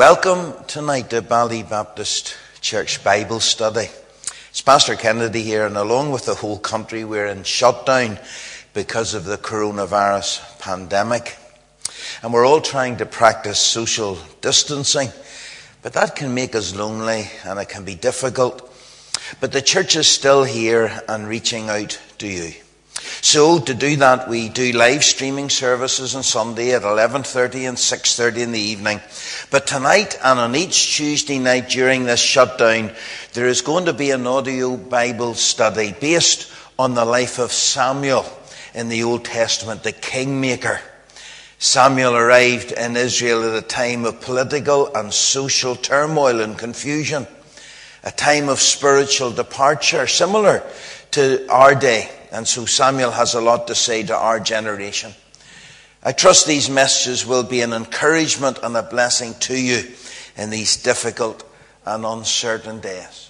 Welcome tonight to Bally Baptist Church Bible Study. It's Pastor Kennedy here, and along with the whole country, we're in shutdown because of the coronavirus pandemic. And we're all trying to practice social distancing, but that can make us lonely and it can be difficult. But the church is still here and reaching out to you. So to do that, we do live streaming services on Sunday at 11:30 and 6:30 in the evening. But tonight and on each Tuesday night during this shutdown, there is going to be an audio Bible study based on the life of Samuel in the Old Testament, the kingmaker. Samuel arrived in Israel at a time of political and social turmoil and confusion, a time of spiritual departure, similar to our day. And so Samuel has a lot to say to our generation. I trust these messages will be an encouragement and a blessing to you in these difficult and uncertain days.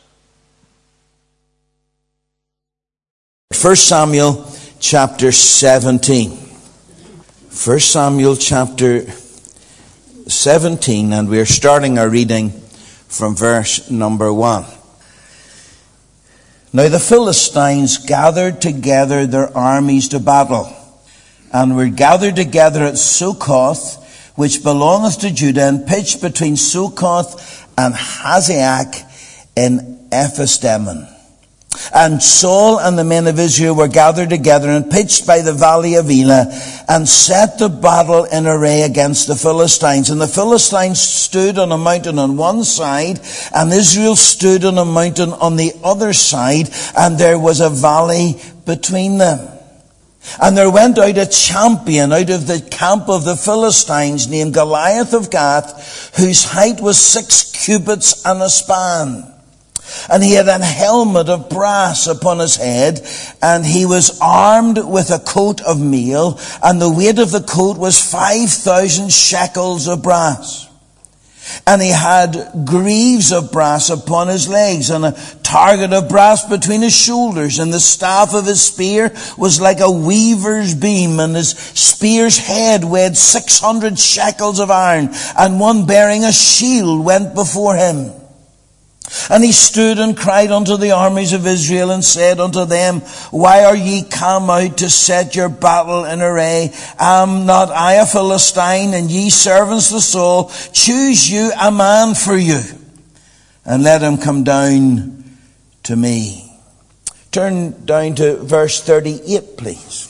1 Samuel chapter 17. 1 Samuel chapter 17, and we're starting our reading from verse number 1. Now the Philistines gathered together their armies to battle, and were gathered together at Succoth, which belongeth to Judah, and pitched between Succoth and Hazael in Ephesdammim. And Saul and the men of Israel were gathered together and pitched by the valley of Elah, and set the battle in array against the Philistines. And the Philistines stood on a mountain on one side, and Israel stood on a mountain on the other side, and there was a valley between them. And there went out a champion out of the camp of the Philistines, named Goliath of Gath, whose height was 6 cubits and a span. And he had an helmet of brass upon his head, and he was armed with a coat of mail, and the weight of the coat was 5,000 shekels of brass. And he had greaves of brass upon his legs, and a target of brass between his shoulders, and the staff of his spear was like a weaver's beam, and his spear's head weighed 600 shekels of iron, and one bearing a shield went before him. And he stood and cried unto the armies of Israel, and said unto them, Why are ye come out to set your battle in array? Am not I a Philistine, and ye servants of Saul? Choose you a man for you, and let him come down to me. Turn down to verse 38, please.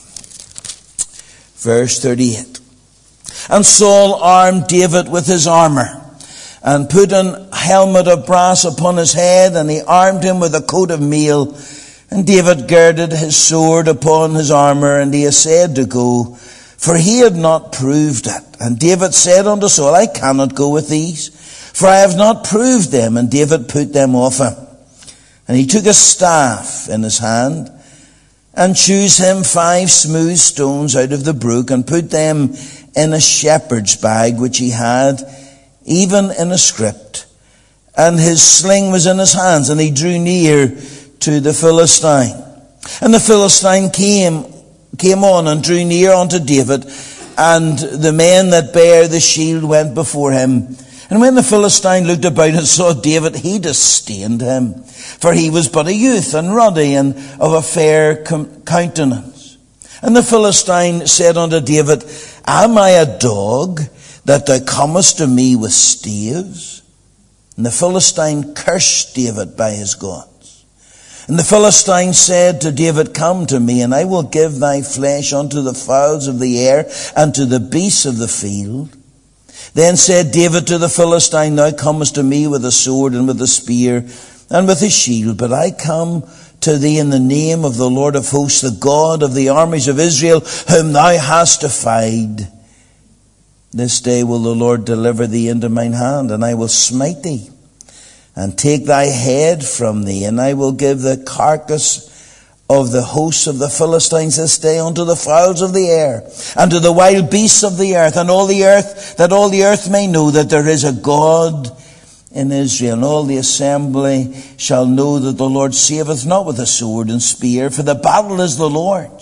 Verse 38. And Saul armed David with his armor, and put an helmet of brass upon his head, and he armed him with a coat of mail. And David girded his sword upon his armor, and he essayed to go, for he had not proved it. And David said unto Saul, I cannot go with these, for I have not proved them. And David put them off him. And he took a staff in his hand, and chose him 5 smooth stones out of the brook, and put them in a shepherd's bag which he had, even in a script. And his sling was in his hands, and he drew near to the Philistine. And the Philistine came on and drew near unto David, and the men that bare the shield went before him. And when the Philistine looked about and saw David, he disdained him, for he was but a youth, and ruddy, and of a fair countenance. And the Philistine said unto David, Am I a dog, that thou comest to me with staves? And the Philistine cursed David by his gods. And the Philistine said to David, Come to me, and I will give thy flesh unto the fowls of the air, and to the beasts of the field. Then said David to the Philistine, Thou comest to me with a sword, and with a spear, and with a shield, but I come to thee in the name of the Lord of hosts, the God of the armies of Israel, whom thou hast defied. This day will the Lord deliver thee into mine hand, and I will smite thee, and take thy head from thee, and I will give the carcass of the hosts of the Philistines this day unto the fowls of the air, and to the wild beasts of the earth, and all the earth, that all the earth may know that there is a God in Israel. And all the assembly shall know that the Lord saveth not with a sword and spear, for the battle is the Lord's,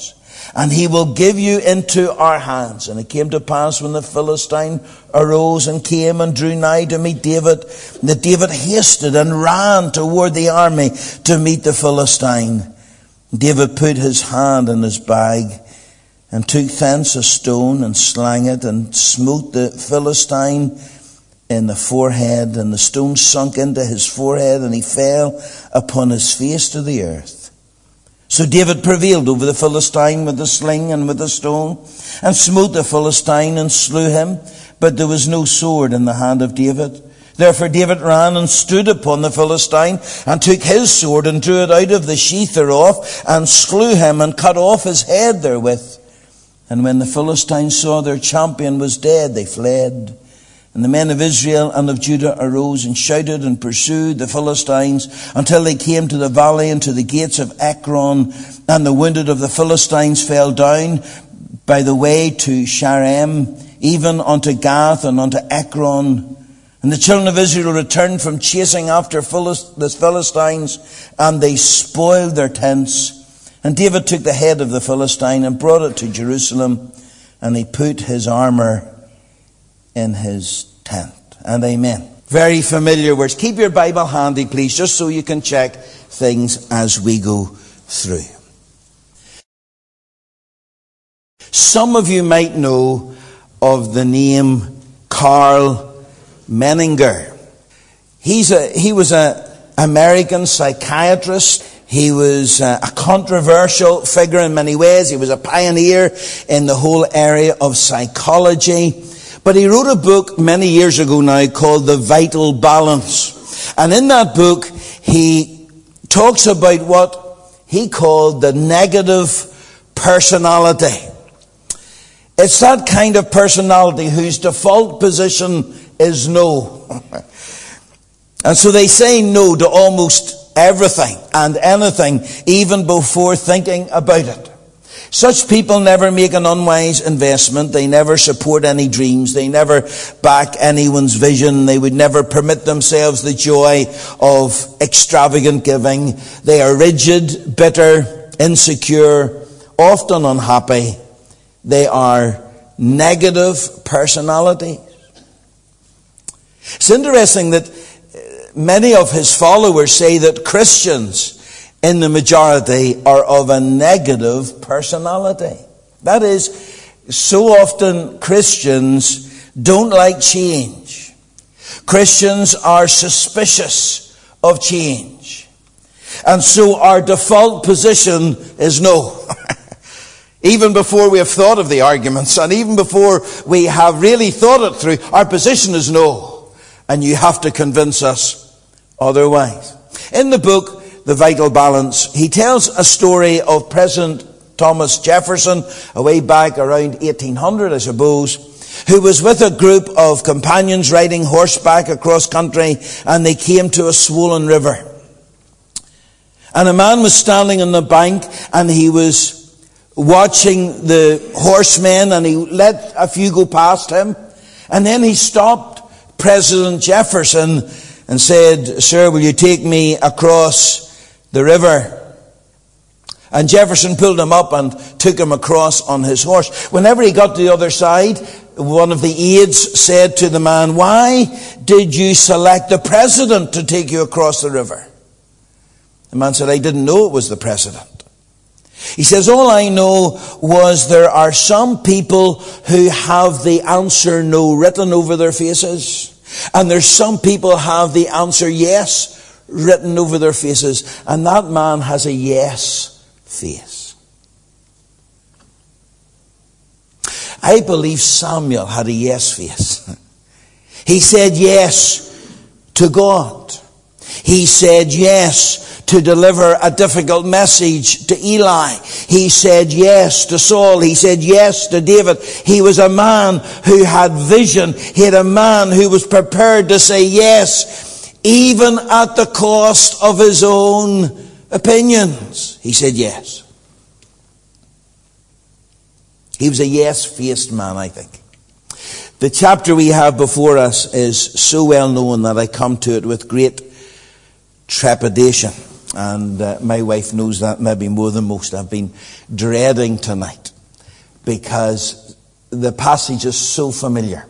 and he will give you into our hands. And it came to pass when the Philistine arose and came and drew nigh to meet David, that David hasted and ran toward the army to meet the Philistine. David put his hand in his bag and took thence a stone and slang it and smote the Philistine in the forehead, and the stone sunk into his forehead, and he fell upon his face to the earth. So David prevailed over the Philistine with the sling and with the stone, and smote the Philistine and slew him, but there was no sword in the hand of David. Therefore David ran and stood upon the Philistine, and took his sword and drew it out of the sheath thereof, and slew him and cut off his head therewith. And when the Philistines saw their champion was dead, they fled. And the men of Israel and of Judah arose and shouted and pursued the Philistines until they came to the valley and to the gates of Ekron. And the wounded of the Philistines fell down by the way to Shaaraim, even unto Gath and unto Ekron. And the children of Israel returned from chasing after the Philistines, and they spoiled their tents. And David took the head of the Philistine and brought it to Jerusalem, and he put his armor in his tent. And amen. Very familiar words. Keep your Bible handy, please, just so you can check things as we go through. Some of you might know of the name Karl Menninger. He was an American psychiatrist. He was a controversial figure in many ways. He was a pioneer in the whole area of psychology. But he wrote a book many years ago now called The Vital Balance. And in that book, he talks about what he called the negative personality. It's that kind of personality whose default position is no. And so they say no to almost everything and anything, even before thinking about it. Such people never make an unwise investment. They never support any dreams. They never back anyone's vision. They would never permit themselves the joy of extravagant giving. They are rigid, bitter, insecure, often unhappy. They are negative personalities. It's interesting that many of his followers say that Christians in the majority are of a negative personality. That is, so often Christians don't like change. Christians are suspicious of change. And so our default position is no. Even before we have thought of the arguments, and even before we have really thought it through, our position is no. And you have to convince us otherwise. In the book, The Vital Balance, he tells a story of President Thomas Jefferson, way back around 1800, I suppose, who was with a group of companions riding horseback across country, and they came to a swollen river. And a man was standing on the bank, and he was watching the horsemen, and he let a few go past him. And then he stopped President Jefferson and said, "Sir, will you take me across the river?" And Jefferson pulled him up and took him across on his horse. Whenever he got to the other side, one of the aides said to the man, "Why did you select the president to take you across the river?" The man said, "I didn't know it was the president." He says, "All I know was there are some people who have the answer no written over their faces. And there's some people have the answer yes written over their faces. And that man has a yes face." I believe Samuel had a yes face. He said yes to God. He said yes to deliver a difficult message to Eli. He said yes to Saul. He said yes to David. He was a man who had vision. He had a man who was prepared to say yes, even at the cost of his own opinions. He said yes. He was a yes-faced man, I think. The chapter we have before us is so well known that I come to it with great trepidation. And my wife knows that maybe more than most. I've been dreading tonight because the passage is so familiar.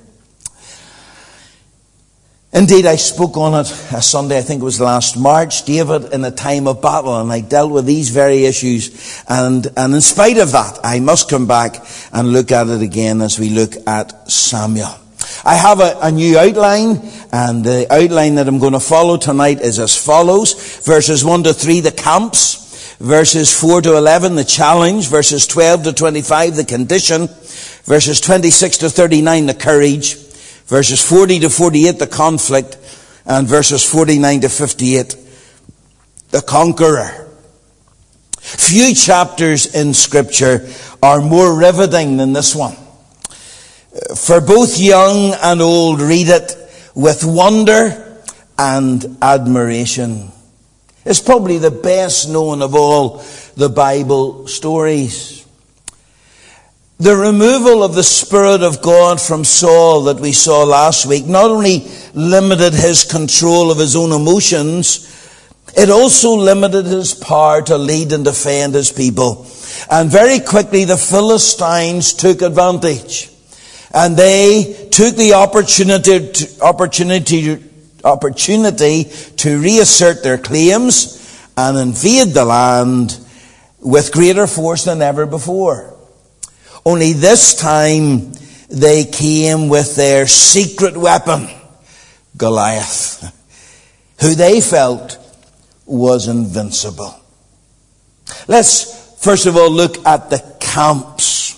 Indeed, I spoke on it a Sunday, I think it was last March, David in a time of battle, and I dealt with these very issues. And in spite of that, I must come back and look at it again as we look at Samuel. I have a new outline, and the outline that I'm going to follow tonight is as follows. Verses 1 to 3, the camps. Verses 4 to 11, the challenge. Verses 12 to 25, the condition. Verses 26 to 39, the courage. Verses 40 to 48, the conflict. And verses 49 to 58, the conqueror. Few chapters in Scripture are more riveting than this one. For both young and old read it with wonder and admiration. It's probably the best known of all the Bible stories. The removal of the Spirit of God from Saul that we saw last week not only limited his control of his own emotions, it also limited his power to lead and defend his people. And very quickly the Philistines took advantage. And they took the opportunity to reassert their claims and invade the land with greater force than ever before. Only this time they came with their secret weapon, Goliath, who they felt was invincible. Let's first of all look at the camps.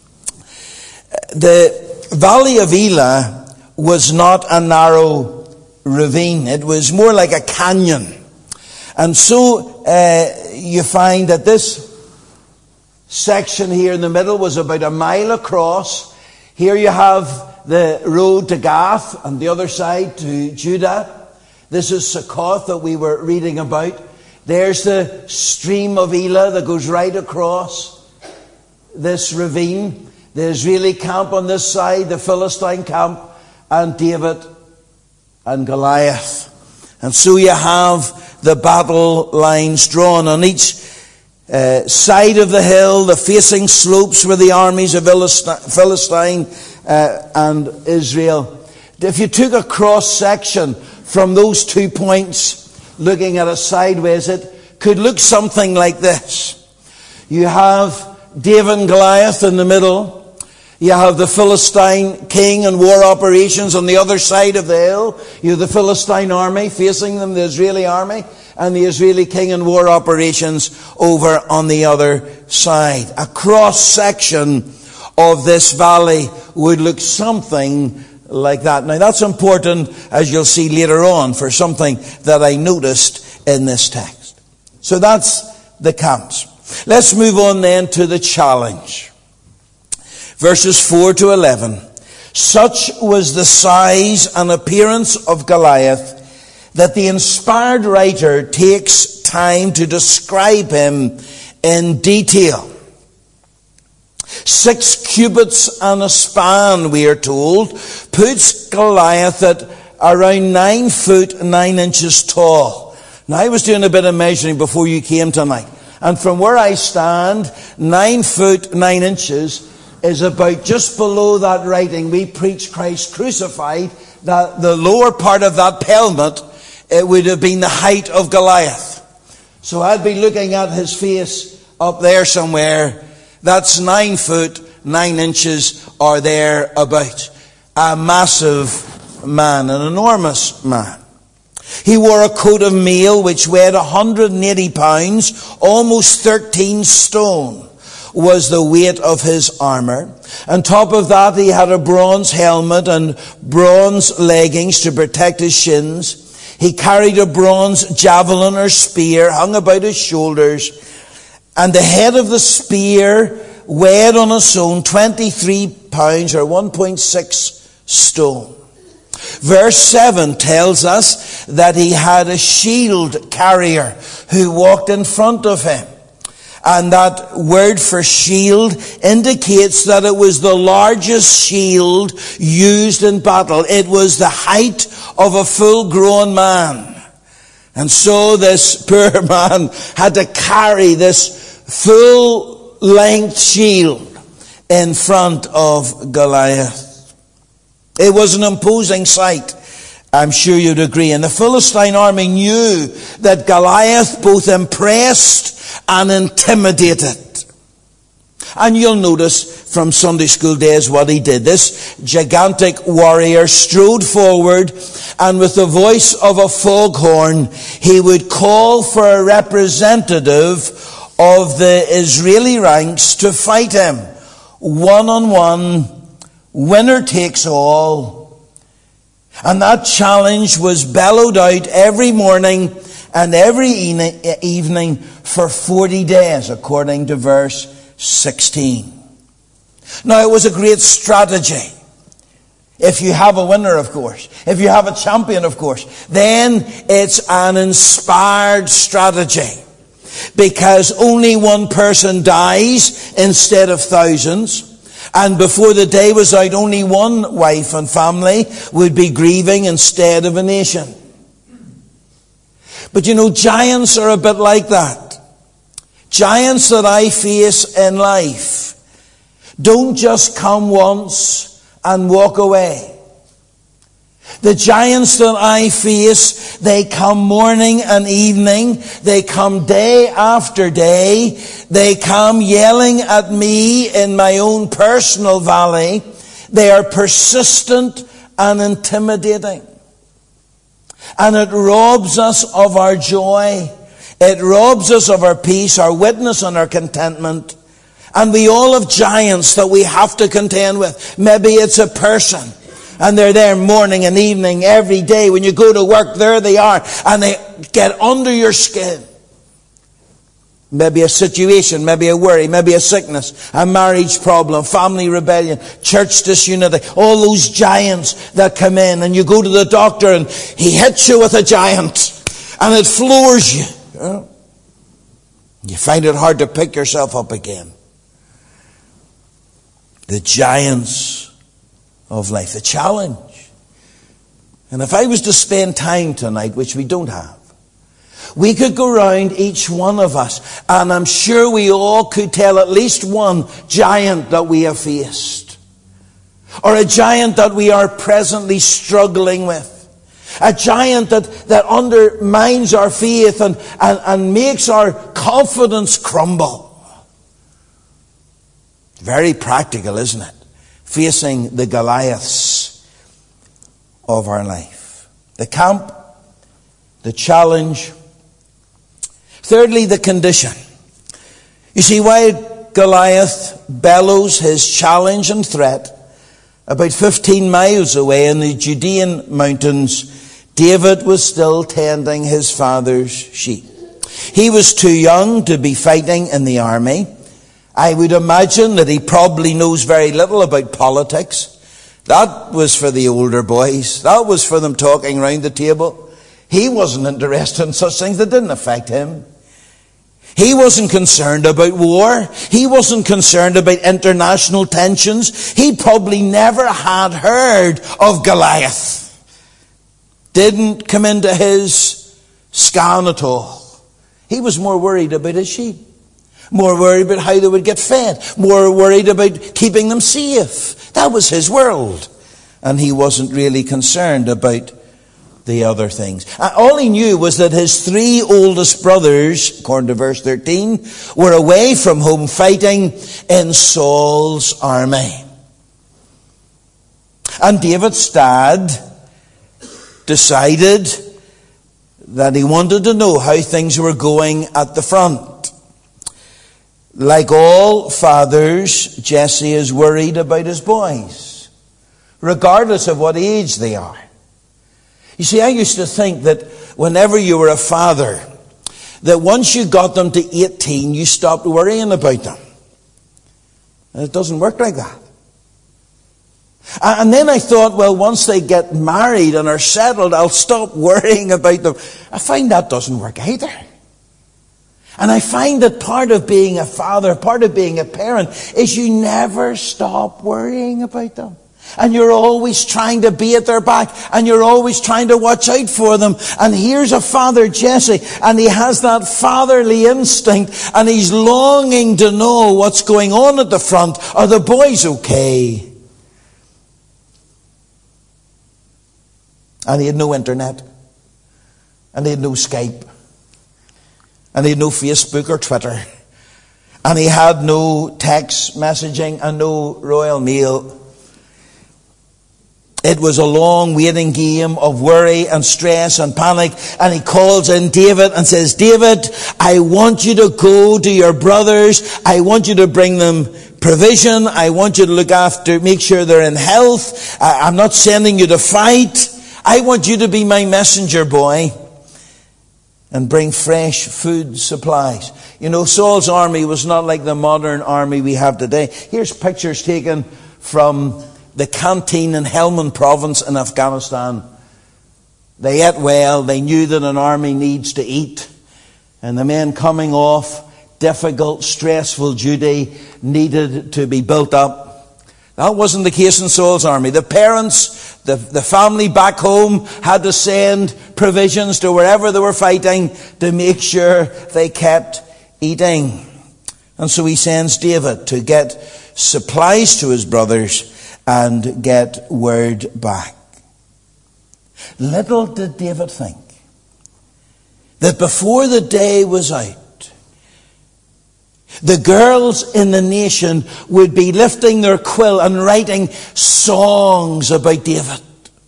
The Valley of Elah was not a narrow ravine. It was more like a canyon. And so you find that this section here in the middle was about a mile across. Here you have the road to Gath and the other side to Judah. This is Succoth that we were reading about. There's the stream of Elah that goes right across this ravine. The Israeli camp on this side, the Philistine camp, and David and Goliath. And so you have the battle lines drawn on each side of the hill. The facing slopes were the armies of Philistine and Israel. If you took a cross section from those 2 points, looking at it sideways, it could look something like this. You have David and Goliath in the middle. You have the Philistine king and war operations on the other side of the hill. You have the Philistine army facing them, the Israeli army, and the Israeli king and war operations over on the other side. A cross section of this valley would look something like that. Now that's important, as you'll see later on, for something that I noticed in this text. So that's the camps. Let's move on then to the challenge. Verses 4 to 11. Such was the size and appearance of Goliath that the inspired writer takes time to describe him in detail. 6 cubits and a span, we are told, puts Goliath at around 9 foot 9 inches tall. Now I was doing a bit of measuring before you came tonight, and from where I stand, 9 foot 9 inches is about just below that writing, "We preach Christ crucified," that the lower part of that helmet, it would have been the height of Goliath. So I'd be looking at his face up there somewhere. That's 9 foot 9 inches or thereabout. A massive man, an enormous man. He wore a coat of mail which weighed 180 pounds, almost 13 stone. Was the weight of his armor. On top of that, he had a bronze helmet and bronze leggings to protect his shins. He carried a bronze javelin or spear hung about his shoulders, and the head of the spear weighed on its own 23 pounds or 1.6 stone. Verse 7 tells us that he had a shield carrier who walked in front of him. And that word for shield indicates that it was the largest shield used in battle. It was the height of a full-grown man. And so this poor man had to carry this full-length shield in front of Goliath. It was an imposing sight, I'm sure you'd agree. And the Philistine army knew that Goliath both impressed and intimidated. And you'll notice from Sunday school days what he did. This gigantic warrior strode forward, and with the voice of a foghorn, he would call for a representative of the Israeli ranks to fight him. One-on-one, winner takes all. And that challenge was bellowed out every morning and every evening for 40 days, according to verse 16. Now, it was a great strategy. If you have a winner, of course. If you have a champion, of course. Then it's an inspired strategy. Because only one person dies instead of thousands. And before the day was out, only one wife and family would be grieving instead of a nation. But you know, giants are a bit like that. Giants that I face in life don't just come once and walk away. The giants that I face, they come morning and evening. They come day after day. They come yelling at me in my own personal valley. They are persistent and intimidating. And it robs us of our joy. It robs us of our peace, our witness, and our contentment. And we all have giants that we have to contend with. Maybe it's a person. And they're there morning and evening, every day. When you go to work, there they are. And they get under your skin. Maybe a situation, maybe a worry, maybe a sickness, a marriage problem, family rebellion, church disunity. All those giants that come in. And you go to the doctor and he hits you with a giant. And it floors you. You find it hard to pick yourself up again. The giants of life, the challenge. And if I was to spend time tonight, which we don't have, we could go round each one of us, and I'm sure we all could tell at least one giant that we have faced. Or a giant that we are presently struggling with. A giant that undermines our faith and makes our confidence crumble. Very practical, isn't it? Facing the Goliaths of our life. The camp, the challenge. Thirdly, the condition. You see, while Goliath bellows his challenge and threat, about 15 miles away in the Judean mountains, David was still tending his father's sheep. He was too young to be fighting in the army. I would imagine that he probably knows very little about politics. That was for the older boys. That was for them talking round the table. He wasn't interested in such things. That didn't affect him. He wasn't concerned about war. He wasn't concerned about international tensions. He probably never had heard of Goliath. Didn't come into his scan at all. He was more worried about his sheep. More worried about how they would get fed. More worried about keeping them safe. That was his world. And he wasn't really concerned about the other things. All he knew was that his 3 oldest brothers, according to verse 13, were away from home fighting in Saul's army. And David's dad decided that he wanted to know how things were going at the front. Like all fathers, Jesse is worried about his boys, regardless of what age they are. You see, I used to think that whenever you were a father, that once you got them to 18, you stopped worrying about them. And it doesn't work like that. And then I thought, well, once they get married and are settled, I'll stop worrying about them. I find that doesn't work either. And I find that part of being a father, part of being a parent, is you never stop worrying about them. And you're always trying to be at their back. And you're always trying to watch out for them. And here's a father, Jesse, and he has that fatherly instinct. And he's longing to know what's going on at the front. Are the boys okay? And he had no internet. And he had no Skype. And he had no Facebook or Twitter. And he had no text messaging and no Royal Mail. It was a long waiting game of worry and stress and panic. And he calls in David and says, David, I want you to go to your brothers. I want you to bring them provision. I want you to look after, make sure they're in health. I'm not sending you to fight. I want you to be my messenger boy and bring fresh food supplies. You know, Saul's army was not like the modern army we have today. Here's pictures taken from the canteen in Helmand province in Afghanistan. They ate well. They knew that an army needs to eat. And the men coming off difficult, stressful duty needed to be built up. That wasn't the case in Saul's army. The parents, the family back home had to send provisions to wherever they were fighting to make sure they kept eating. And so he sends David to get supplies to his brothers and get word back. Little did David think that before the day was out, the girls in the nation would be lifting their quill and writing songs about David.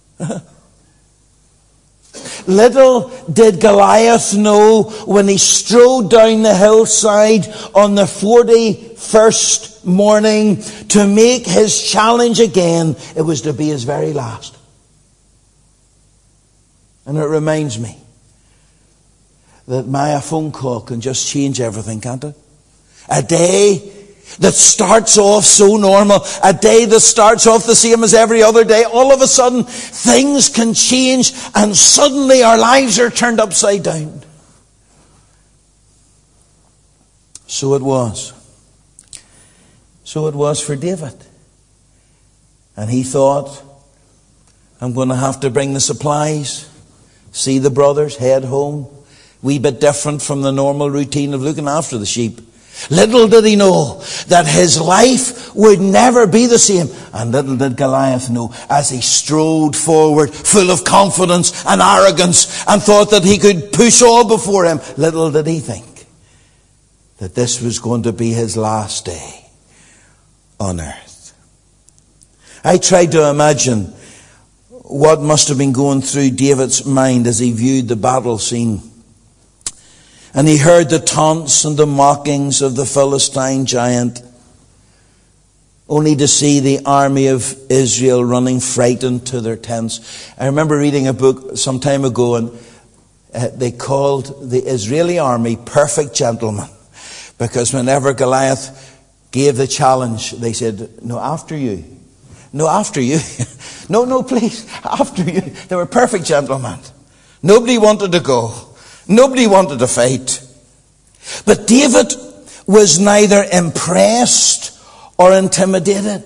Little did Goliath know when he strode down the hillside on the 41st morning to make his challenge again, it was to be his very last. And it reminds me that a phone call can just change everything, can't it? A day that starts off so normal, a day that starts off the same as every other day, all of a sudden things can change and suddenly our lives are turned upside down. So it was. So it was for David. And he thought, I'm going to have to bring the supplies, see the brothers, head home. Wee bit different from the normal routine of looking after the sheep. Little did he know that his life would never be the same. And little did Goliath know, as he strode forward full of confidence and arrogance and thought that he could push all before him, little did he think that this was going to be his last day on earth. I tried to imagine what must have been going through David's mind as he viewed the battle scene. And he heard the taunts and the mockings of the Philistine giant, only to see the army of Israel running frightened to their tents. I remember reading a book some time ago, and they called the Israeli army perfect gentlemen, because whenever Goliath gave the challenge, they said, no, after you. No, after you. No, please, after you. They were perfect gentlemen. Nobody wanted to go. Nobody wanted to fight. But David was neither impressed or intimidated.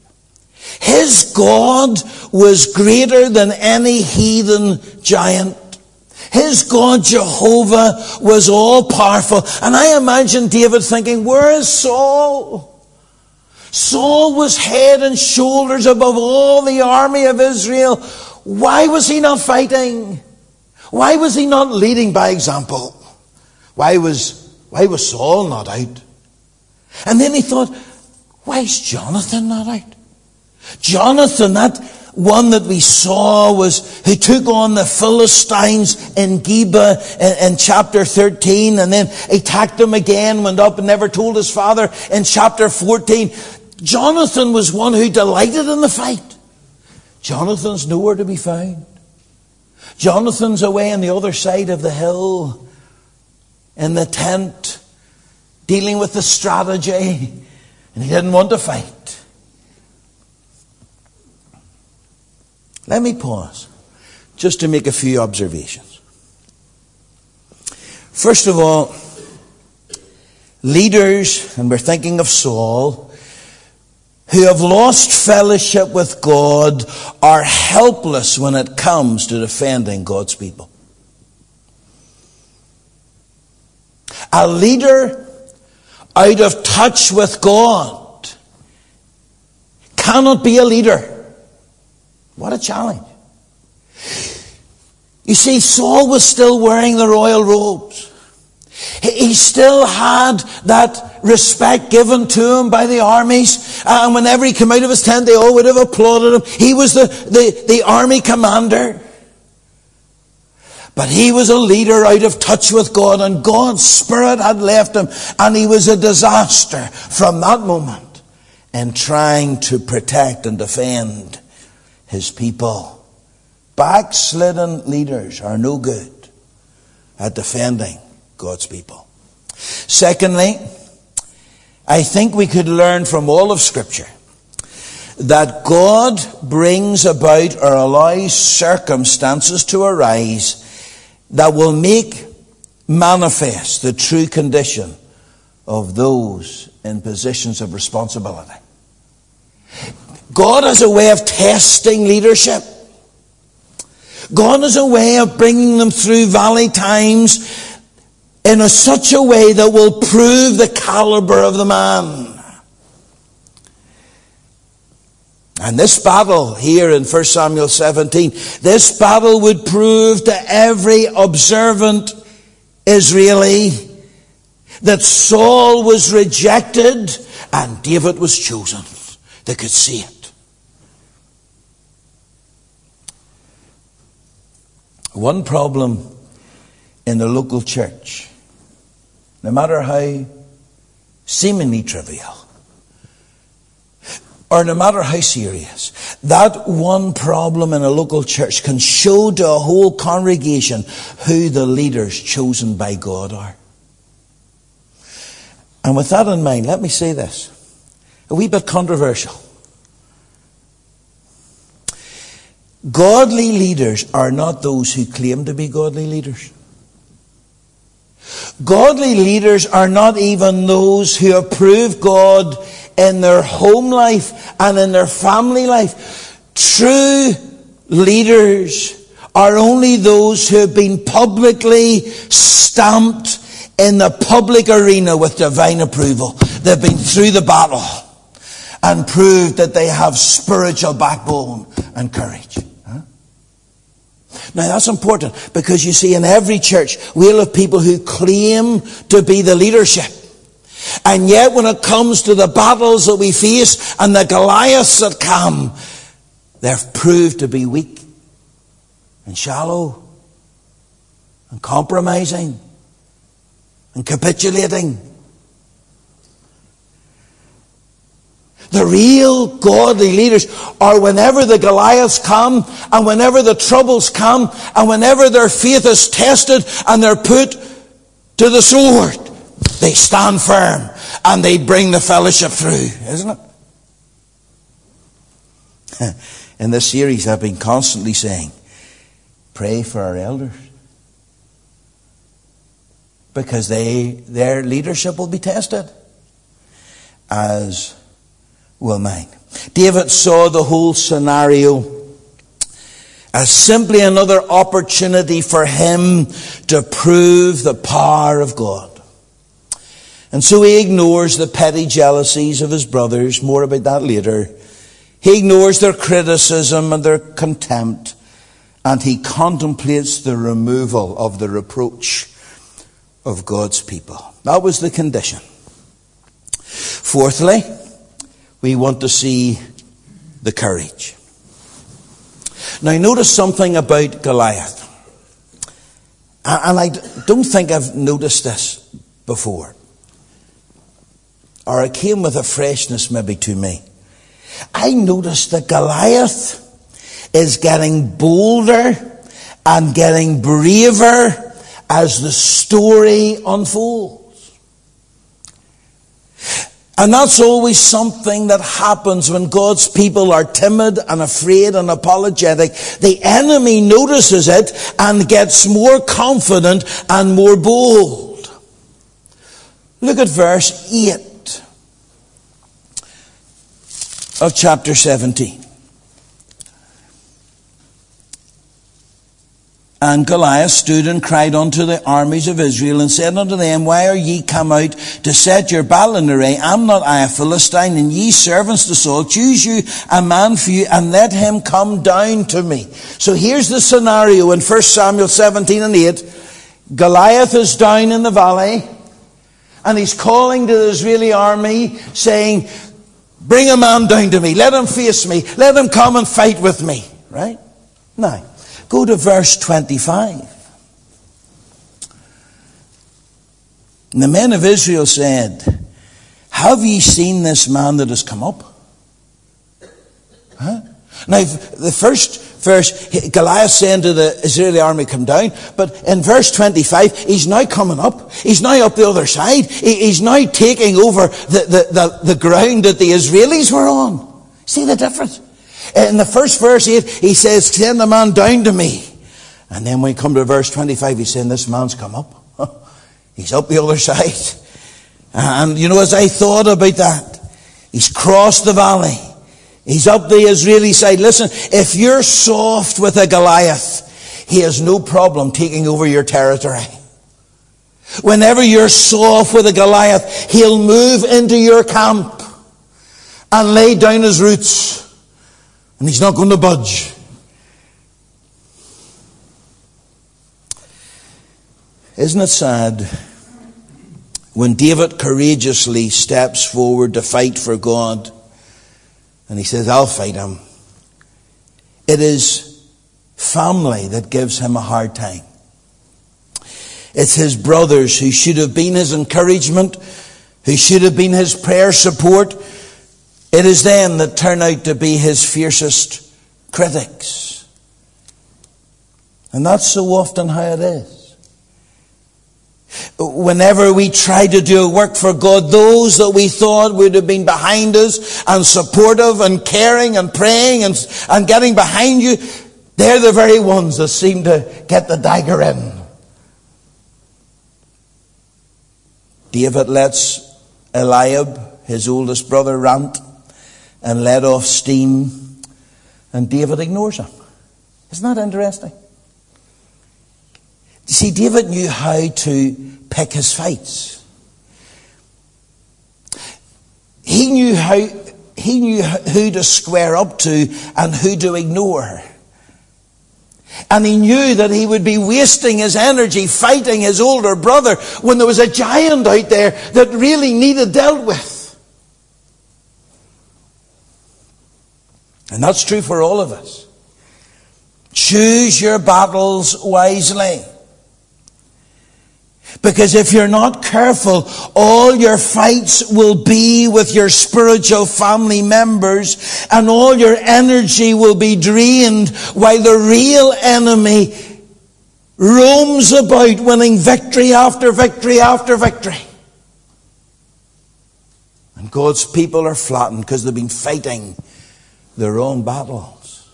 His God was greater than any heathen giant. His God, Jehovah, was all powerful. And I imagine David thinking, where is Saul? Saul was head and shoulders above all the army of Israel. Why was he not fighting? Why was he not leading by example? Why was Saul not out? And then he thought, why is Jonathan not out? Jonathan, that one that we saw, who took on the Philistines in Geba in chapter 13, and then attacked them again, went up and never told his father in chapter 14. Jonathan was one who delighted in the fight. Jonathan's nowhere to be found. Jonathan's away on the other side of the hill, in the tent, dealing with the strategy, and he didn't want to fight. Let me pause just to make a few observations. First of all, leaders, and we're thinking of Saul, who have lost fellowship with God are helpless when it comes to defending God's people. A leader out of touch with God cannot be a leader. What a challenge. You see, Saul was still wearing the royal robes. He still had that respect given to him by the armies. And whenever he came out of his tent, they all would have applauded him. He was the army commander. But he was a leader out of touch with God, and God's Spirit had left him, and he was a disaster from that moment in trying to protect and defend his people. Backslidden leaders are no good at defending God's people. Secondly, I think we could learn from all of Scripture that God brings about or allows circumstances to arise that will make manifest the true condition of those in positions of responsibility. God has a way of testing leadership. God has a way of bringing them through valley times in such a way that will prove the caliber of the man. And this battle here in 1 Samuel 17, this battle would prove to every observant Israeli that Saul was rejected and David was chosen. They could see it. One problem in the local church, no matter how seemingly trivial, or no matter how serious, that one problem in a local church can show to a whole congregation who the leaders chosen by God are. And with that in mind, let me say this, a wee bit controversial. Godly leaders are not those who claim to be godly leaders. Godly leaders are not even those who approve God in their home life and in their family life. True leaders are only those who have been publicly stamped in the public arena with divine approval. They've been through the battle and proved that they have spiritual backbone and courage. Now that's important, because you see, in every church we'll have people who claim to be the leadership. And yet when it comes to the battles that we face and the Goliaths that come, they've proved to be weak and shallow and compromising and capitulating. The real godly leaders are whenever the Goliaths come and whenever the troubles come and whenever their faith is tested and they're put to the sword, they stand firm and they bring the fellowship through, isn't it? In this series I've been constantly saying, pray for our elders, because their leadership will be tested, as will mine. David saw the whole scenario as simply another opportunity for him to prove the power of God. And so he ignores the petty jealousies of his brothers. More about that later. He ignores their criticism and their contempt, and he contemplates the removal of the reproach of God's people. That was the condition. Fourthly, we want to see the courage. Now notice something about Goliath. And I don't think I've noticed this before. Or it came with a freshness maybe to me. I noticed that Goliath is getting bolder and getting braver as the story unfolds. And that's always something that happens when God's people are timid and afraid and apologetic. The enemy notices it and gets more confident and more bold. Look at verse 8. of chapter 17. And Goliath stood and cried unto the armies of Israel, and said unto them, Why are ye come out to set your battle in array? Am not I a Philistine, and ye servants to Saul? Choose you a man for you, and let him come down to me. So here's the scenario in 1 Samuel 17 and 8. Goliath is down in the valley, and he's calling to the Israeli army, saying, Bring a man down to me. Let him face me. Let him come and fight with me. Right? Now, go to verse 25. And the men of Israel said, Have ye seen this man that has come up? Huh? Now, the first verse, Goliath saying to the Israeli army, Come down. But in verse 25, he's now coming up. He's now up the other side. He's now taking over the ground that the Israelis were on. See the difference? In the first verse, he says, Send the man down to me. And then when we come to verse 25, he's saying, This man's come up. He's up the other side. And you know, as I thought about that, he's crossed the valley. He's up the Israeli side. Listen, if you're soft with a Goliath, he has no problem taking over your territory. Whenever you're soft with a Goliath, he'll move into your camp and lay down his roots. And he's not going to budge. Isn't it sad when David courageously steps forward to fight for God, and he says, I'll fight him. It is family that gives him a hard time. It's his brothers who should have been his encouragement, who should have been his prayer support. It is them that turn out to be his fiercest critics. And that's so often how it is. Whenever we try to do work for God, those that we thought would have been behind us and supportive and caring and praying and getting behind you, they're the very ones that seem to get the dagger in. David lets Eliab, his oldest brother, rant and let off steam, and David ignores him. Isn't that interesting? See, David knew how to pick his fights. He knew who to square up to and who to ignore. And he knew that he would be wasting his energy fighting his older brother when there was a giant out there that really needed dealt with. And that's true for all of us. Choose your battles wisely. Because if you're not careful, all your fights will be with your spiritual family members, and all your energy will be drained while the real enemy roams about winning victory after victory after victory. And God's people are flattened because they've been fighting their own battles.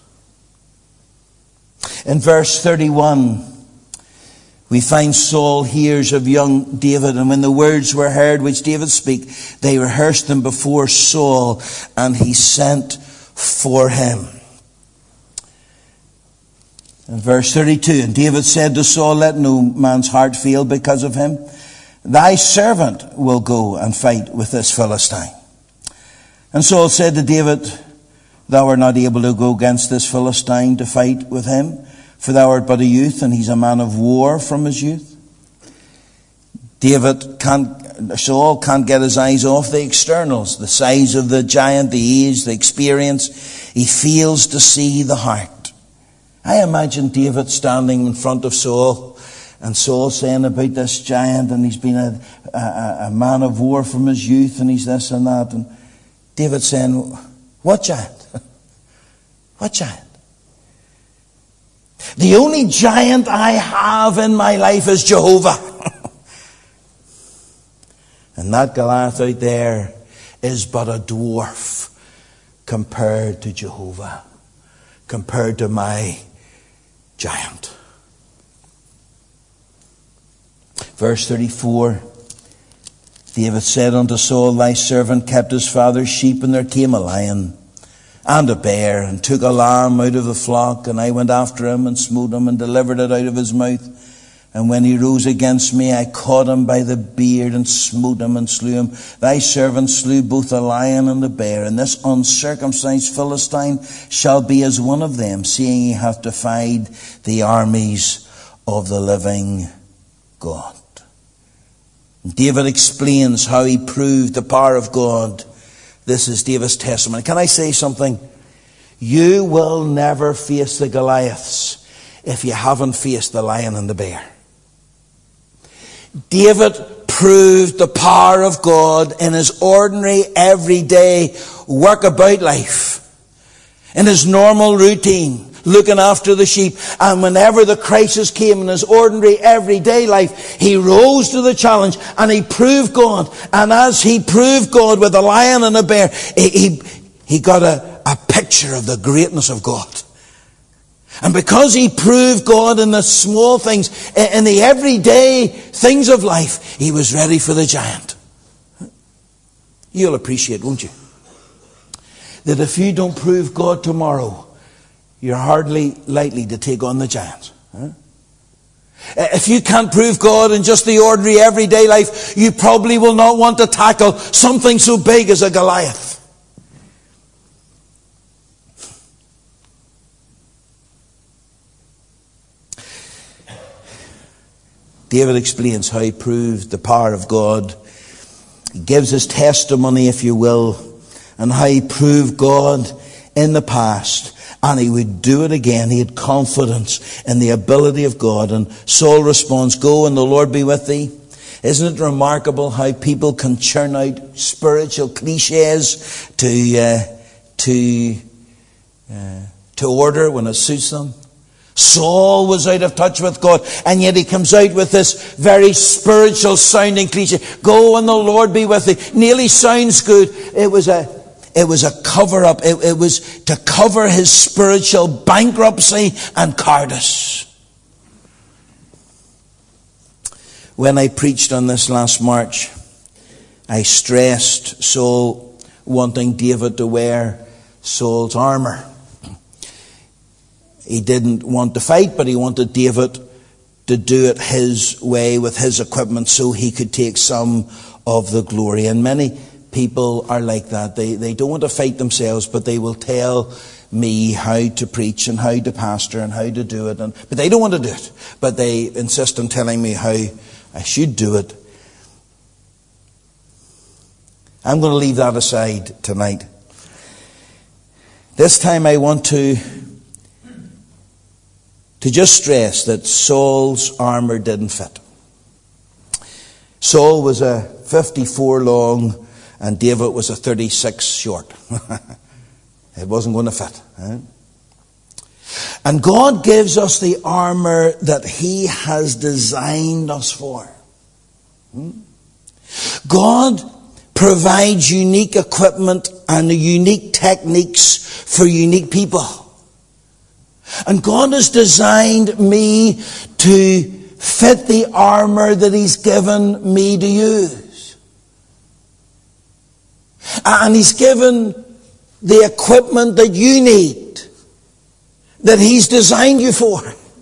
In verse 31, we find Saul hears of young David, and when the words were heard which David spake, they rehearsed them before Saul, and he sent for him. In verse 32, and David said to Saul, Let no man's heart fail because of him. Thy servant will go and fight with this Philistine. And Saul said to David, Thou art not able to go against this Philistine to fight with him, for thou art but a youth, and he's a man of war from his youth. Saul can't get his eyes off the externals, the size of the giant, the age, the experience. He fails to see the heart. I imagine David standing in front of Saul, and Saul saying about this giant, and he's been a man of war from his youth, and he's this and that. And David saying, What giant? What giant? The only giant I have in my life is Jehovah. And that Goliath out there is but a dwarf compared to Jehovah, compared to my giant. Verse 34, David said unto Saul, Thy servant kept his father's sheep, and there came a lion and a bear, and took a lamb out of the flock, and I went after him and smote him and delivered it out of his mouth. And when he rose against me, I caught him by the beard and smote him and slew him. Thy servant slew both the lion and the bear, and this uncircumcised Philistine shall be as one of them, seeing he hath defied the armies of the living God. David explains how he proved the power of God. This is David's testimony. Can I say something? You will never face the Goliaths if you haven't faced the lion and the bear. David proved the power of God in his ordinary, everyday workabout life, in his normal routine, looking after the sheep. And whenever the crisis came in his ordinary, everyday life, he rose to the challenge and he proved God. And as he proved God with a lion and a bear, he got a picture of the greatness of God. And because he proved God in the small things, in the everyday things of life, he was ready for the giant. You'll appreciate, won't you, that if you don't prove God tomorrow, you're hardly likely to take on the giant. If you can't prove God in just the ordinary everyday life, you probably will not want to tackle something so big as a Goliath. David explains how he proved the power of God. He gives his testimony, if you will, and how he proved God in the past. And he would do it again. He had confidence in the ability of God. And Saul responds, "Go and the Lord be with thee." Isn't it remarkable how people can churn out spiritual cliches to order when it suits them? Saul was out of touch with God, and yet he comes out with this very spiritual sounding cliche. Go and the Lord be with thee. Nearly sounds good. It was a cover-up. It was to cover his spiritual bankruptcy and cowardice. When I preached on this last March, I stressed Saul wanting David to wear Saul's armour. He didn't want to fight, but he wanted David to do it his way with his equipment so he could take some of the glory. And many people are like that. They don't want to fight themselves, but they will tell me how to preach and how to pastor and how to do it. But they don't want to do it. But they insist on telling me how I should do it. I'm going to leave that aside tonight. This time I want to just stress that Saul's armour didn't fit. Saul was a 54 long and David was a 36 short. It wasn't going to fit. And God gives us the armour that He has designed us for. God provides unique equipment and unique techniques for unique people. And God has designed me to fit the armour that He's given me to use. And He's given the equipment that you need, that He's designed you for.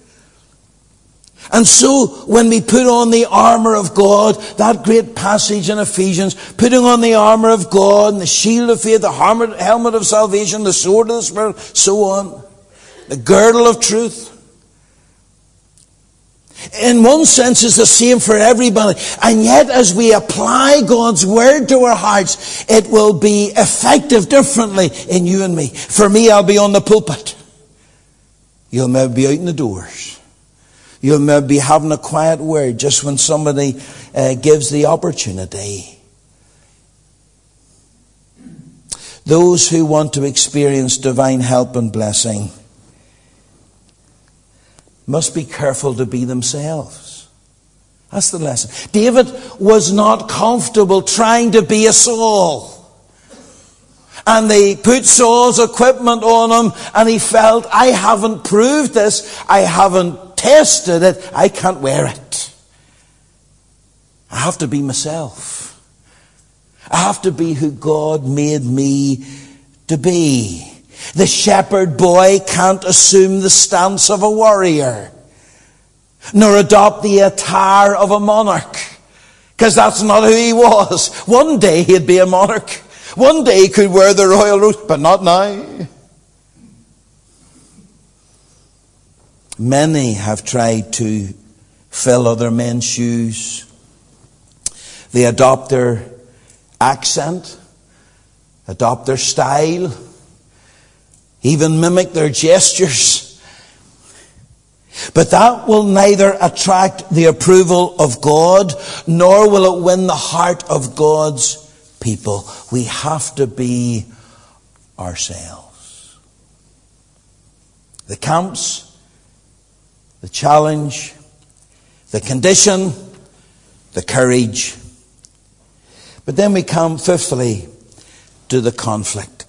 And so when we put on the armour of God, that great passage in Ephesians, putting on the armour of God and the shield of faith, the helmet of salvation, the sword of the Spirit, so on, the girdle of truth. In one sense, it's the same for everybody. And yet, as we apply God's word to our hearts, it will be effective differently in you and me. For me, I'll be on the pulpit. You'll maybe be out in the doors. You'll maybe be having a quiet word just when somebody gives the opportunity. Those who want to experience divine help and blessing must be careful to be themselves. That's the lesson. David was not comfortable trying to be a Saul. And they put Saul's equipment on him, and he felt, I haven't proved this, I haven't tested it, I can't wear it. I have to be myself. I have to be who God made me to be. The shepherd boy can't assume the stance of a warrior, nor adopt the attire of a monarch, because that's not who he was. One day he'd be a monarch. One day he could wear the royal robes, but not now. Many have tried to fill other men's shoes. They adopt their accent, adopt their style, even mimic their gestures. But that will neither attract the approval of God, nor will it win the heart of God's people. We have to be ourselves. The camps, the challenge, the condition, the courage. But then we come, fifthly, to the conflict.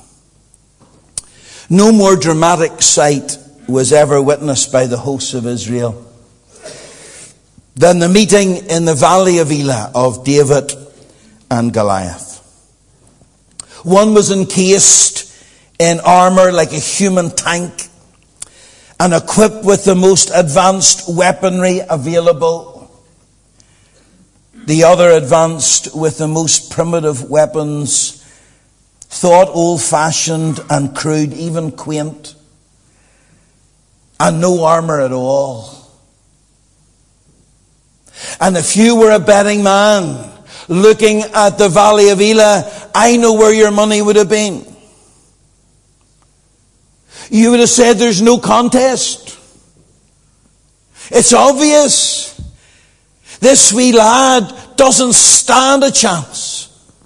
No more dramatic sight was ever witnessed by the hosts of Israel than the meeting in the valley of Elah of David and Goliath. One was encased in armor like a human tank and equipped with the most advanced weaponry available. The other advanced with the most primitive weapons, thought old-fashioned and crude, even quaint, and no armor at all. And if you were a betting man looking at the valley of Elah, I know where your money would have been. You would have said there's no contest. It's obvious. This wee lad doesn't stand a chance.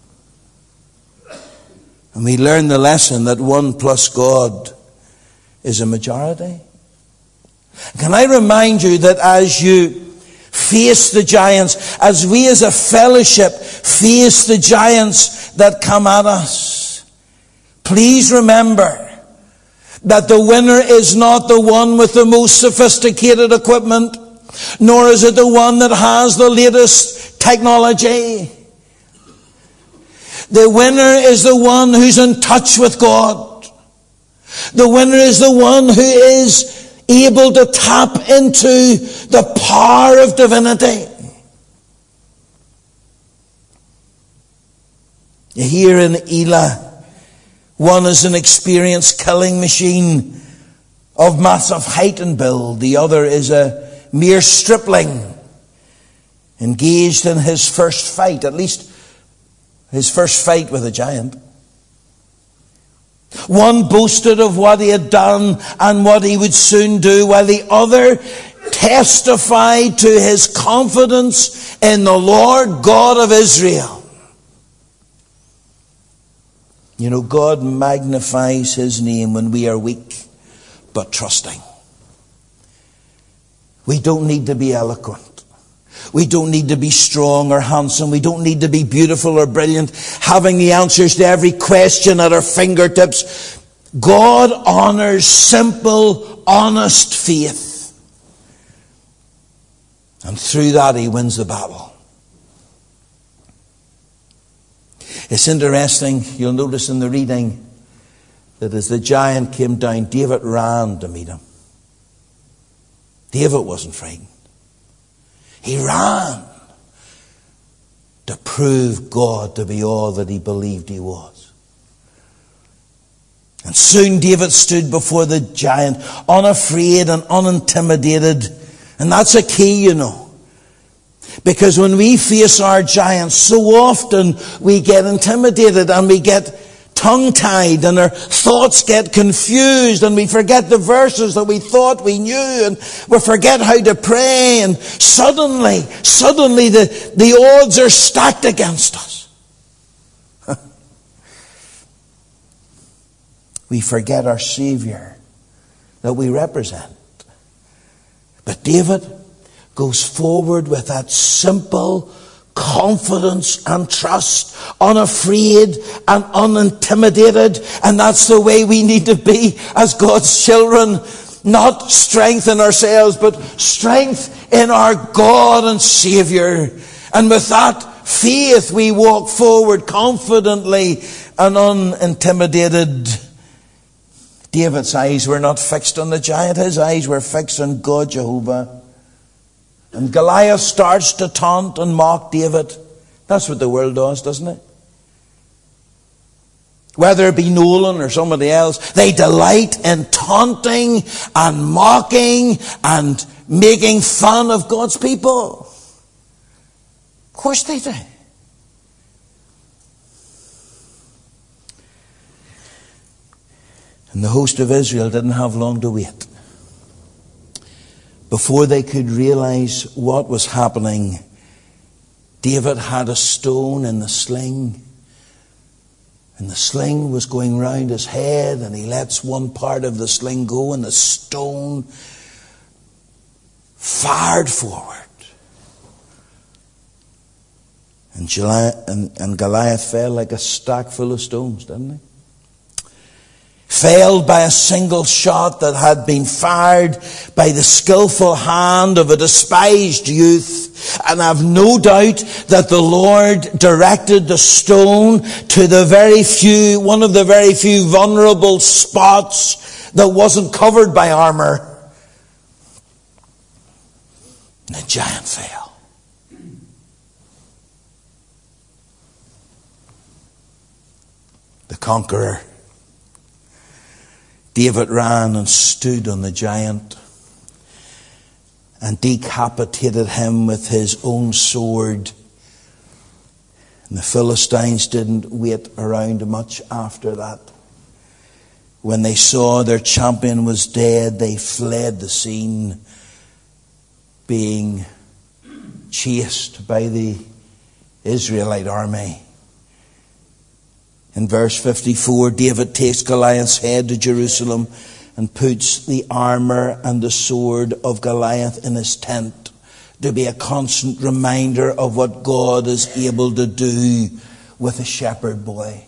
And we learn the lesson that 1 plus God is a majority. Can I remind you that as you face the giants, as we as a fellowship face the giants that come at us, please remember that the winner is not the one with the most sophisticated equipment, nor is it the one that has the latest technology. The winner is the one who's in touch with God. The winner is the one who is able to tap into the power of divinity. Here in Elah, one is an experienced killing machine of massive height and build. The other is a mere stripling engaged in his first fight, at least his first fight with a giant. One boasted of what he had done and what he would soon do, while the other testified to his confidence in the Lord God of Israel. You know, God magnifies his name when we are weak but trusting. We don't need to be eloquent. We don't need to be strong or handsome. We don't need to be beautiful or brilliant, having the answers to every question at our fingertips. God honors simple, honest faith. And through that he wins the battle. It's interesting, you'll notice in the reading, that as the giant came down, David ran to meet him. David wasn't frightened. He ran to prove God to be all that he believed he was. And soon David stood before the giant, unafraid and unintimidated. And that's a key, you know. Because when we face our giants, so often we get intimidated and we get tongue-tied and our thoughts get confused and we forget the verses that we thought we knew and we forget how to pray, and suddenly the odds are stacked against us. We forget our Savior that we represent. But David goes forward with that simple confidence and trust, unafraid and unintimidated. And that's the way we need to be as God's children. Not strength in ourselves, but strength in our God and Savior. And with that faith we walk forward confidently and unintimidated David's eyes were not fixed on the giant. His eyes were fixed on God Jehovah. And Goliath starts to taunt and mock David. That's what the world does, doesn't it? Whether it be Nolan or somebody else, they delight in taunting and mocking and making fun of God's people. Of course they do. And the host of Israel didn't have long to wait before they could realize what was happening. David had a stone in the sling, and the sling was going round his head, and he lets one part of the sling go, and the stone fired forward. And Goliath fell like a stack full of stones, didn't he? Failed by a single shot that had been fired by the skillful hand of a despised youth. And I've no doubt that the Lord directed the stone to one of the very few vulnerable spots that wasn't covered by armor. And the giant fell. The conqueror, David, ran and stood on the giant and decapitated him with his own sword. And the Philistines didn't wait around much after that. When they saw their champion was dead, they fled the scene, being chased by the Israelite army. In verse 54, David takes Goliath's head to Jerusalem and puts the armor and the sword of Goliath in his tent to be a constant reminder of what God is able to do with a shepherd boy.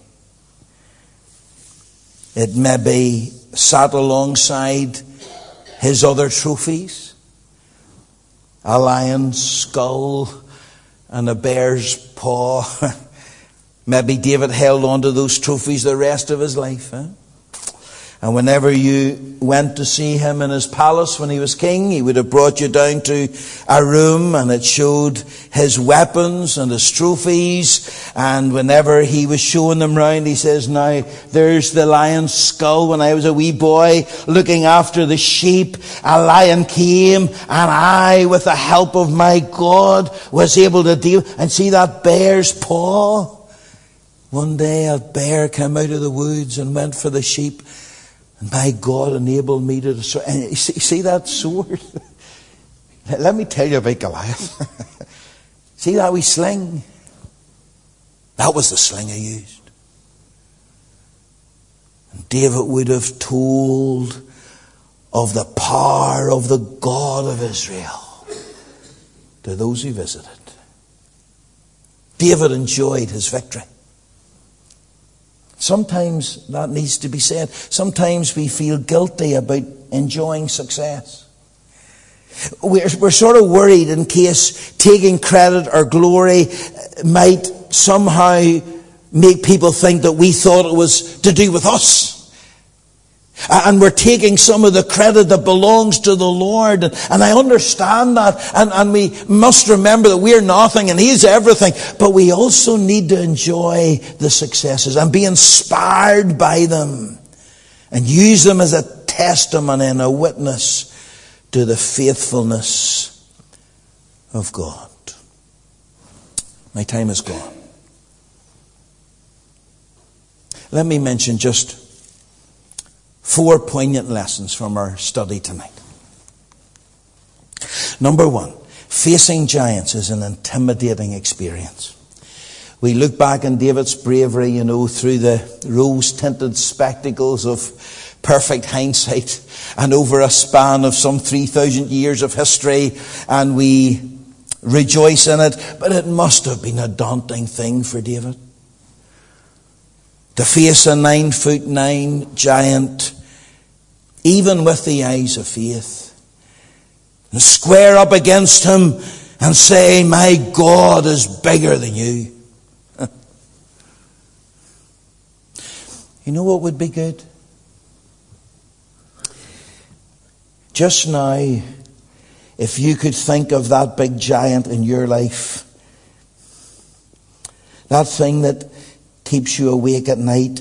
It may be sat alongside his other trophies, a lion's skull and a bear's paw. Maybe David held on to those trophies the rest of his life. And whenever you went to see him in his palace when he was king, he would have brought you down to a room and it showed his weapons and his trophies. And whenever he was showing them round, he says, now there's the lion's skull. When I was a wee boy looking after the sheep, a lion came and I, with the help of my God, was able to deal. And see that bear's paw? One day a bear came out of the woods and went for the sheep. And my God enabled me to destroy. And you see that sword? Let me tell you about Goliath. See that wee sling? That was the sling he used. And David would have told of the power of the God of Israel to those who visited. David enjoyed his victory. Sometimes that needs to be said. Sometimes we feel guilty about enjoying success. We're sort of worried in case taking credit or glory might somehow make people think that we thought it was to do with us. And we're taking some of the credit that belongs to the Lord. And I understand that. And we must remember that we're nothing and He's everything. But we also need to enjoy the successes and be inspired by them. And use them as a testimony and a witness to the faithfulness of God. My time is gone. Let me mention just 4 poignant lessons from our study tonight. Number 1, facing giants is an intimidating experience. We look back on David's bravery, through the rose-tinted spectacles of perfect hindsight and over a span of some 3,000 years of history, and we rejoice in it. But it must have been a daunting thing for David to face a 9'9" giant, even with the eyes of faith, and square up against him and say, my God is bigger than you. You know what would be good? Just now, if you could think of that big giant in your life, that thing that keeps you awake at night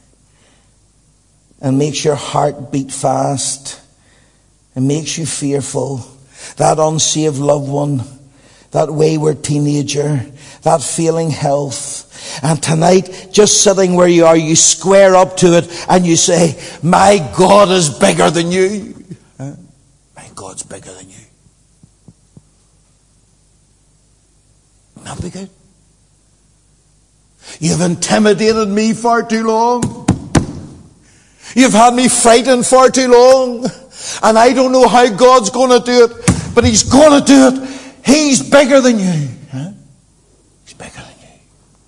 and makes your heart beat fast and makes you fearful, that unsaved loved one, that wayward teenager, that failing health. And tonight, just sitting where you are, you square up to it and you say, my God is bigger than you. My God's bigger than you. Wouldn't that be good? You've intimidated me far too long. You've had me frightened far too long. And I don't know how God's going to do it, but He's going to do it. He's bigger than you. He's bigger than you.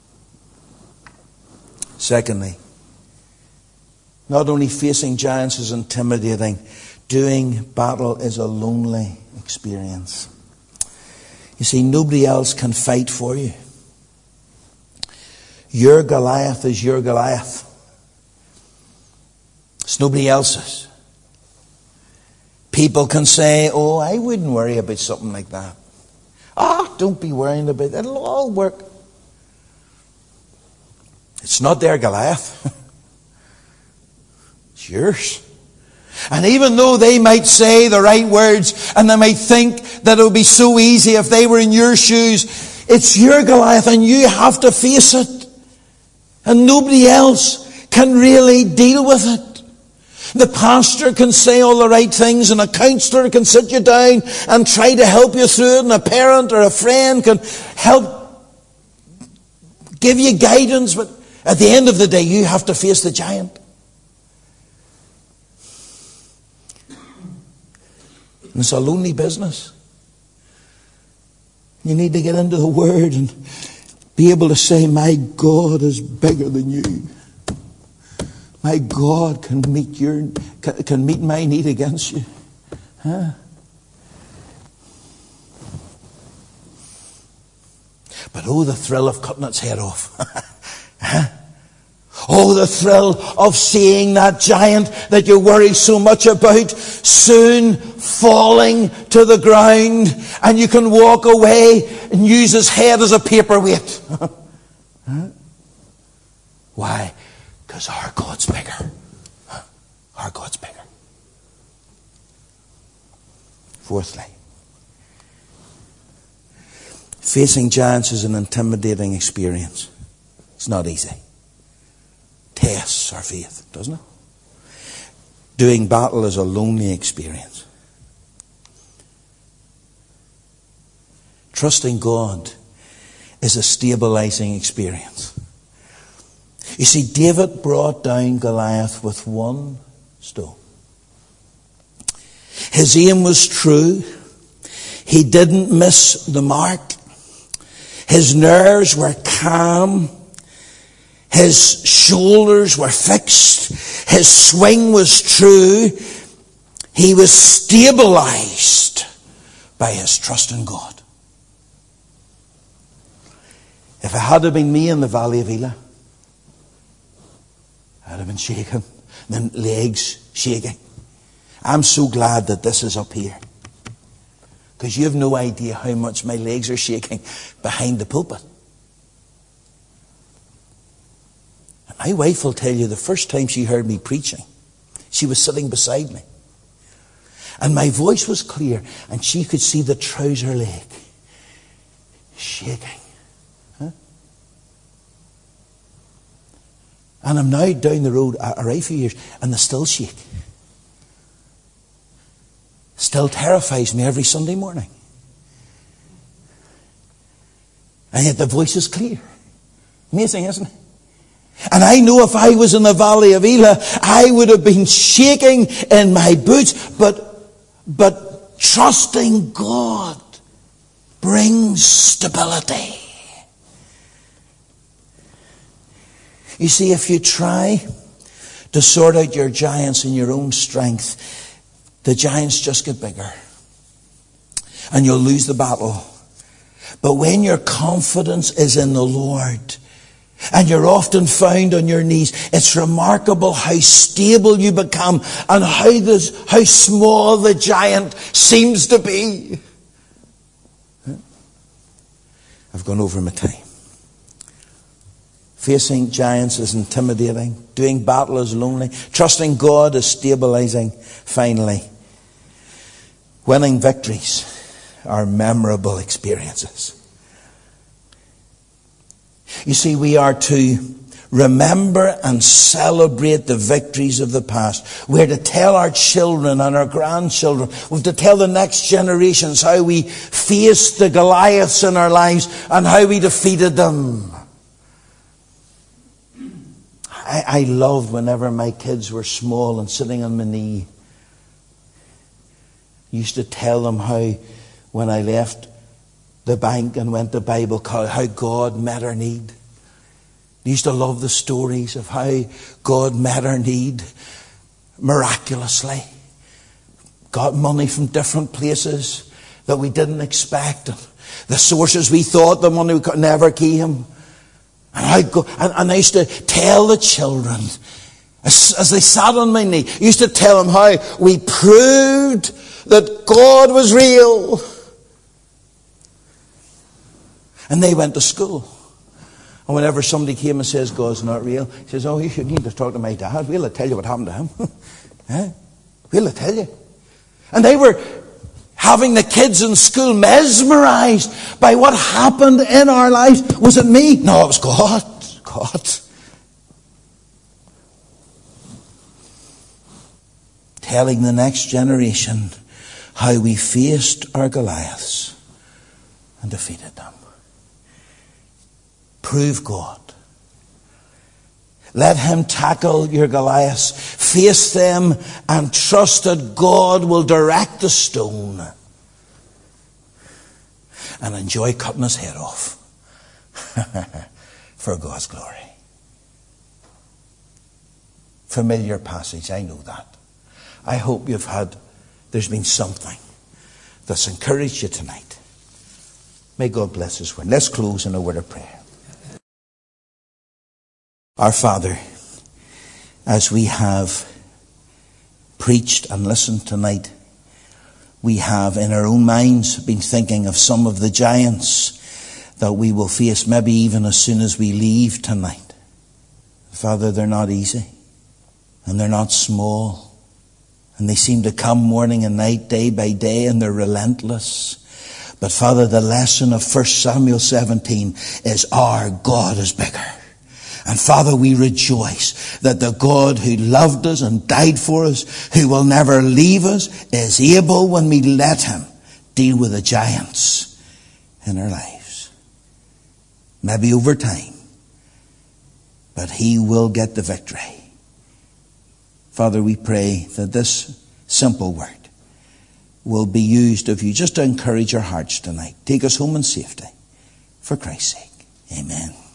Secondly, not only facing giants is intimidating, doing battle is a lonely experience. You see, nobody else can fight for you. Your Goliath is your Goliath. It's nobody else's. People can say, oh, I wouldn't worry about something like that. Don't be worrying about it. It'll all work. It's not their Goliath. It's yours. And even though they might say the right words and they might think that it would be so easy if they were in your shoes, it's your Goliath and you have to face it. And nobody else can really deal with it. The pastor can say all the right things and a counselor can sit you down and try to help you through it, and a parent or a friend can help give you guidance, but at the end of the day you have to face the giant. And it's a lonely business. You need to get into the Word and be able to say, my God is bigger than you. My God can meet my need against you. But oh, the thrill of cutting its head off. Oh, the thrill of seeing that giant that you worry so much about soon falling to the ground, and you can walk away and use his head as a paperweight. Why? Because our God's bigger. Our God's bigger. Fourthly, facing giants is an intimidating experience. It's not easy. Tests our faith, doesn't it? Doing battle is a lonely experience. Trusting God is a stabilizing experience. You see, David brought down Goliath with one stone. His aim was true. He didn't miss the mark. His nerves were calm. His shoulders were fixed. His swing was true. He was stabilized by his trust in God. If it had been me in the valley of Elah, I'd have been shaking. My legs shaking. I'm so glad that this is up here. Because you have no idea how much my legs are shaking behind the pulpit. And my wife will tell you the first time she heard me preaching, she was sitting beside me. And my voice was clear and she could see the trouser leg shaking. And I'm now down the road a right few years and they still shake. Still terrifies me every Sunday morning. And yet the voice is clear. Amazing, isn't it? And I know if I was in the valley of Elah, I would have been shaking in my boots. But trusting God brings stability. You see, if you try to sort out your giants in your own strength, the giants just get bigger. And you'll lose the battle. But when your confidence is in the Lord, and you're often found on your knees, it's remarkable how stable you become and how small the giant seems to be. I've gone over my time. Facing giants is intimidating. Doing battle is lonely. Trusting God is stabilizing. Finally, winning victories are memorable experiences. You see, we are to remember and celebrate the victories of the past. We're to tell our children and our grandchildren. We're to tell the next generations how we faced the Goliaths in our lives and how we defeated them. I loved whenever my kids were small and sitting on my knee. I used to tell them how when I left the bank and went to Bible college, how God met our need. I used to love the stories of how God met our need miraculously. Got money from different places that we didn't expect. The sources we thought the money never came. And I used to tell the children, as they sat on my knee, I used to tell them how we proved that God was real. And they went to school. And whenever somebody came and says God's not real, he says, oh, you need to talk to my dad. We'll tell you what happened to him. We'll tell you. And they were having the kids in school mesmerized by what happened in our lives. Was it me? No, it was God. God. Telling the next generation how we faced our Goliaths and defeated them. Prove God. Let him tackle your Goliaths. Face them and trust that God will direct the stone. And enjoy cutting his head off. For God's glory. Familiar passage, I know that. I hope there's been something that's encouraged you tonight. May God bless his word. Let's close in a word of prayer. Our Father, as we have preached and listened tonight, we have in our own minds been thinking of some of the giants that we will face maybe even as soon as we leave tonight. Father, they're not easy and they're not small and they seem to come morning and night, day by day, and they're relentless. But Father, the lesson of 1 Samuel 17 is our God is bigger. And Father, we rejoice that the God who loved us and died for us, who will never leave us, is able, when we let him, deal with the giants in our lives. Maybe over time, but he will get the victory. Father, we pray that this simple word will be used of you just to encourage our hearts tonight. Take us home in safety. For Christ's sake. Amen.